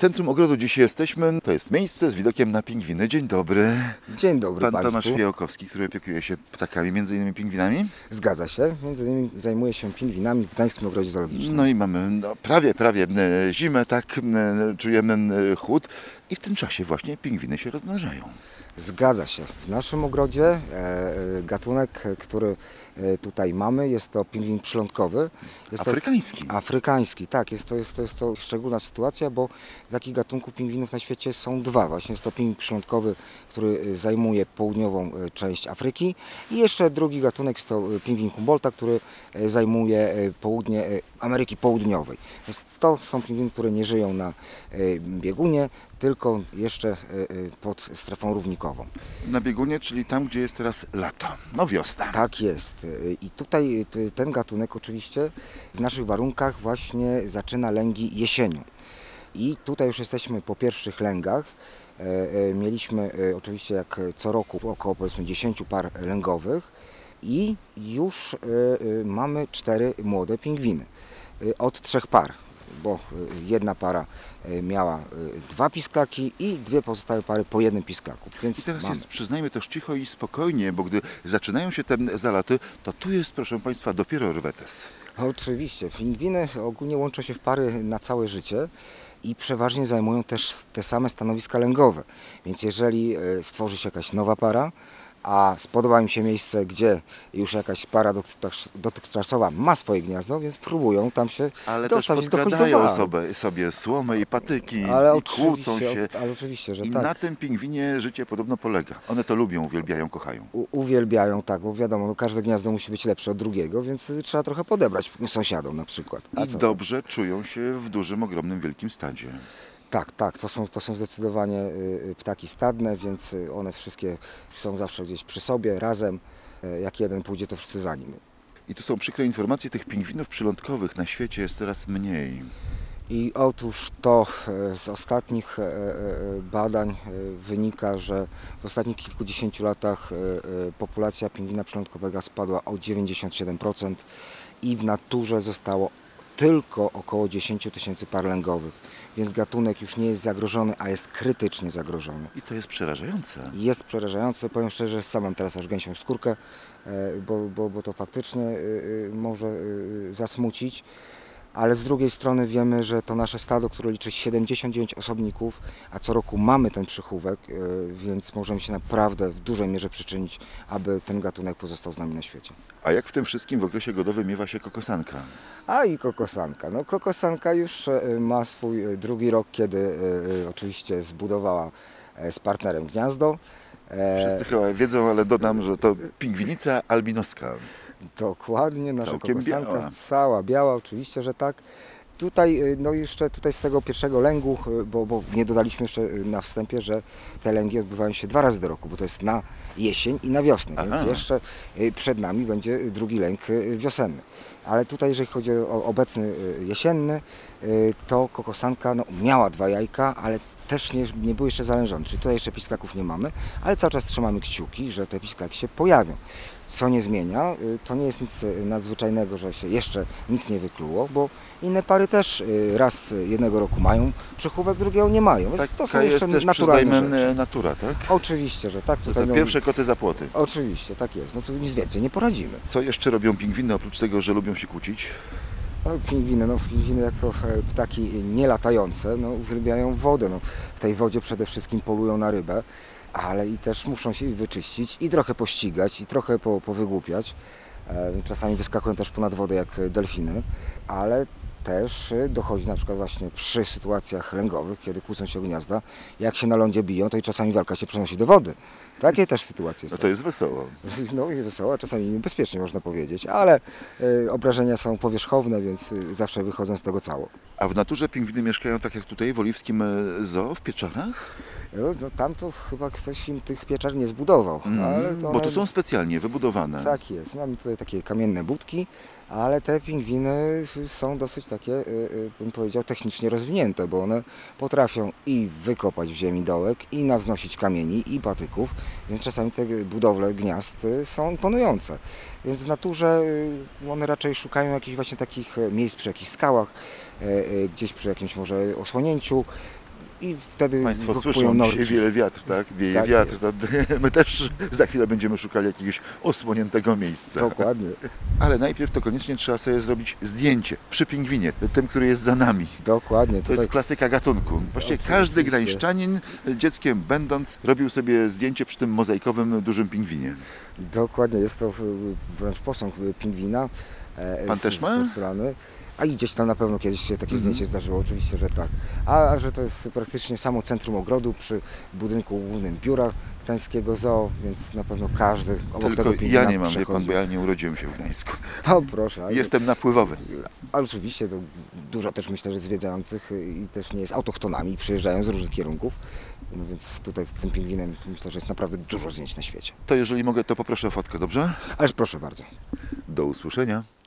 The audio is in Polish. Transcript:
centrum ogrodu dziś jesteśmy. To jest miejsce z widokiem na pingwiny. Dzień dobry. Dzień dobry Pan Państwu. Tomasz Fijałkowski, który opiekuje się ptakami, między innymi pingwinami. Zgadza się. Między innymi zajmuję się pingwinami w Gdańskim Ogrodzie Zoologicznym. No i mamy prawie zimę, tak, czujemy chłód i w tym czasie właśnie pingwiny się rozmnażają. Zgadza się. W naszym ogrodzie gatunek, który tutaj mamy, jest to pingwin przylądkowy. Jest Afrykański. Afrykański, tak. Jest to szczególna sytuacja, bo takich gatunków pingwinów na świecie są dwa. Właśnie jest to pingwin przylądkowy, który zajmuje południową część Afryki i jeszcze drugi gatunek jest to pingwin Humboldta, który zajmuje południe Ameryki Południowej. Więc to są pingwiny, które nie żyją na biegunie, tylko jeszcze pod strefą równikową. Na biegunie, czyli tam, gdzie jest teraz lato, no wiosna. Tak jest. I tutaj ten gatunek oczywiście w naszych warunkach właśnie zaczyna lęgi jesienią. I tutaj już jesteśmy po pierwszych lęgach. Mieliśmy oczywiście jak co roku około powiedzmy 10 par lęgowych i już mamy 4 młode pingwiny od 3 par. Bo jedna para miała 2 pisklaki i 2 pozostałe pary po 1 pisklaku. Więc I teraz mamy. jest, przyznajmy też cicho i spokojnie, bo gdy zaczynają się te zaloty, to tu jest, proszę Państwa, dopiero rwetes. Oczywiście, pingwiny ogólnie łączą się w pary na całe życie i przeważnie zajmują też te same stanowiska lęgowe. Więc jeżeli stworzy się jakaś nowa para, a spodoba im się miejsce, gdzie już jakaś para dotychczasowa ma swoje gniazdo, więc próbują tam się Ale też dostać, podkradają sobie słomę i patyki i kłócą się. Ale oczywiście, że I tak. na tym pingwinie życie podobno polega. One to lubią, uwielbiają, kochają. Uwielbiają, tak, bo wiadomo, no każde gniazdo musi być lepsze od drugiego, więc trzeba trochę podebrać sąsiadom na przykład. I dobrze czują się w dużym, ogromnym, wielkim stadzie. Tak, to są zdecydowanie ptaki stadne, więc one wszystkie są zawsze gdzieś przy sobie, razem. Jak jeden pójdzie, to wszyscy za nim. I tu są przykre informacje, tych pingwinów przylądkowych na świecie jest coraz mniej. I otóż to z ostatnich badań wynika, że w ostatnich kilkudziesięciu latach populacja pingwina przylądkowego spadła o 97% i w naturze zostało tylko około 10 000 par lęgowych, więc gatunek już nie jest zagrożony, a jest krytycznie zagrożony. I to jest przerażające. Jest przerażające, powiem szczerze, sam mam teraz aż gęsią skórkę, bo to faktycznie może zasmucić. Ale z drugiej strony wiemy, że to nasze stado, które liczy 79 osobników, a co roku mamy ten przychówek, więc możemy się naprawdę w dużej mierze przyczynić, aby ten gatunek pozostał z nami na świecie. A jak w tym wszystkim w okresie godowym miewa się kokosanka? A i kokosanka. No kokosanka już ma swój drugi rok, kiedy oczywiście zbudowała z partnerem gniazdo. Wszyscy chyba wiedzą, ale dodam, że to pingwinica albinoska. Dokładnie, nasza Całkiem kokosanka, biała. cała biała, oczywiście, że tak. Tutaj, no jeszcze tutaj z tego pierwszego lęgu, bo nie dodaliśmy jeszcze na wstępie, że te lęgi odbywają się 2 razy do roku, bo to jest na jesień i na wiosnę, więc jeszcze przed nami będzie drugi lęg wiosenny. Ale tutaj, jeżeli chodzi o obecny jesienny, to kokosanka miała 2 jajka, ale też nie były jeszcze zalężone, czyli tutaj jeszcze pisklaków nie mamy, ale cały czas trzymamy kciuki, że te pisklaki się pojawią. Co nie zmienia, to nie jest nic nadzwyczajnego, że się jeszcze nic nie wykluło, bo inne pary też raz jednego roku mają przychówek, drugiego nie mają. Więc to są jest jeszcze też, naturalne przyznajmy, rzeczy. natura, tak? Oczywiście, że tak. To te pierwsze koty za płoty. Oczywiście, tak jest. No to nic więcej nie poradzimy. Co jeszcze robią pingwiny, oprócz tego, że lubią się kłócić? Pingwiny jako ptaki nielatające, uwielbiają wodę. W tej wodzie przede wszystkim polują na rybę, ale i też muszą się wyczyścić i trochę pościgać i trochę powygłupiać. Czasami wyskakują też ponad wodę jak delfiny, ale też dochodzi na przykład właśnie przy sytuacjach lęgowych, kiedy kłócą się o gniazda, jak się na lądzie biją, to i czasami walka się przenosi do wody. Takie też sytuacje są. No to jest wesoło. No i wesoło, czasami niebezpiecznie można powiedzieć, ale obrażenia są powierzchowne, więc zawsze wychodzą z tego cało. A w naturze pingwiny mieszkają tak jak tutaj w Oliwskim Zoo, w pieczarach? No tam to chyba ktoś im tych pieczar nie zbudował. Ale Bo tu są specjalnie wybudowane. Tak jest. Mamy tutaj takie kamienne budki, ale te pingwiny są dosyć takie, bym powiedział, technicznie rozwinięte, bo one potrafią i wykopać w ziemi dołek, i naznosić kamieni, i patyków, więc czasami te budowle gniazd są imponujące. Więc w naturze one raczej szukają jakichś właśnie takich miejsc przy jakichś skałach, gdzieś przy jakimś może osłonięciu. i wtedy Państwo kupują słyszą, norki. dzisiaj wiele wiatr, tak? Wieje Tak wiatr. jest. To my też za chwilę będziemy szukali jakiegoś osłoniętego miejsca. Dokładnie, Ale najpierw to koniecznie trzeba sobie zrobić zdjęcie przy pingwinie, tym, który jest za nami. dokładnie. To jest klasyka gatunku. Właściwie Oczywiście. każdy gdańszczanin, dzieckiem będąc, robił sobie zdjęcie przy tym mozaikowym dużym pingwinie. Dokładnie, jest to wręcz posąg pingwina. Pan też ma? Porcelany. A i gdzieś tam na pewno kiedyś się takie zdjęcie zdarzyło, oczywiście, że tak. A że to jest praktycznie samo centrum ogrodu przy budynku głównym biura Gdańskiego Zoo, więc na pewno każdy obok Tylko tego pingwina ja nie mam, wie pan, przechodzi. bo ja nie urodziłem się w Gdańsku. O proszę. ale- Jestem napływowy. A oczywiście to dużo też myślę, że zwiedzających i też nie jest autochtonami, przyjeżdżają z różnych kierunków. No więc tutaj z tym pingwinem myślę, że jest naprawdę dużo zdjęć na świecie. To jeżeli mogę, to poproszę o fotkę, dobrze? Ależ proszę bardzo. Do usłyszenia.